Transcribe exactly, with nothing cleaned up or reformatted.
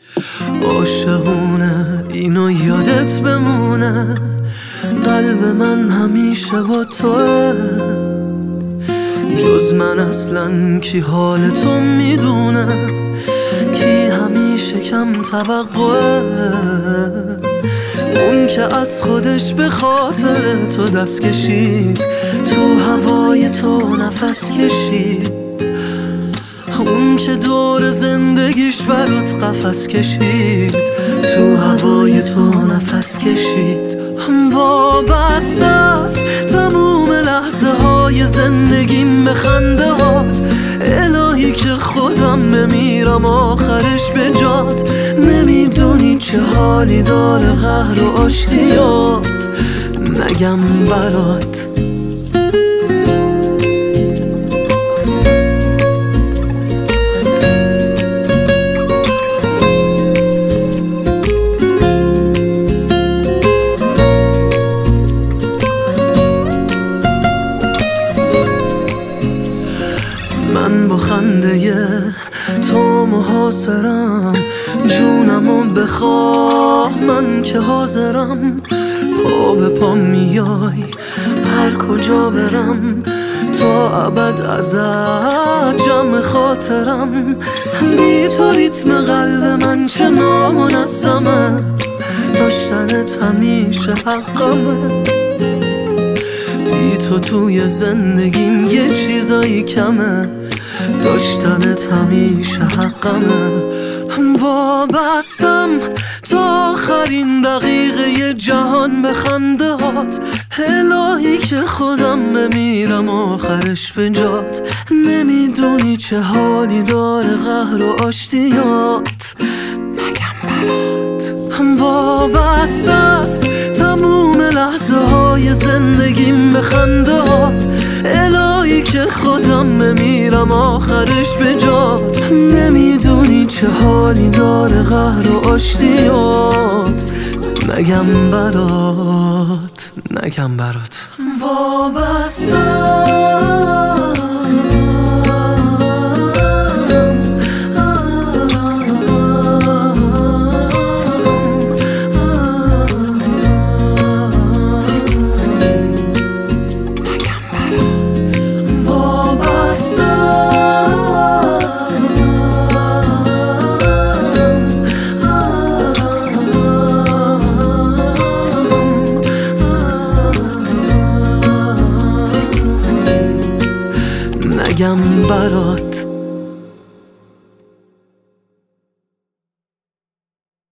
عاشقونه اینو یادت بمونه، قلب من همیشه با توه. جز من اصلا کی حال تو میدونه، کی همیشه کم توقعه. اون که از خودش به خاطر تو دست کشید، تو هوای تو نفس کشید. اون که دور زندگیش برات قفس کشید، تو هوای تو نفس کشید. وابسته است تموم لحظه های زندگیم به خنده هات. الهی که خودم بمیرم آخرش به جات. نمیدونی چه حالی داره قهر و آشتیات، نگم برات. من با خنده تو محاصرم، جونمو بخواه من که حاضرم. پا به پا میای هر کجا برم، تا ابد ازت جمع خاطرم. بی تو ریتم قلب من چه نامنظمه، داشتنت همیشه حقمه. بی تو توی زندگیم یه چیزایی کمه، داشتنت همیشه حقمه. وابستم تا آخرین دقیقه جهان به خنده هات. الهی که خودم بمیرم آخرش به جات. نمیدونی چه حالی داره قهر و آشتیات، نگم برات. وابسته است تموم لحظه های زندگیم به خنده هات. الهی که خودم بمیرم آخرش به جات. نمیدونی چه حالی داره قهر و آشتیات، نگم برات، نگم برات. وابسته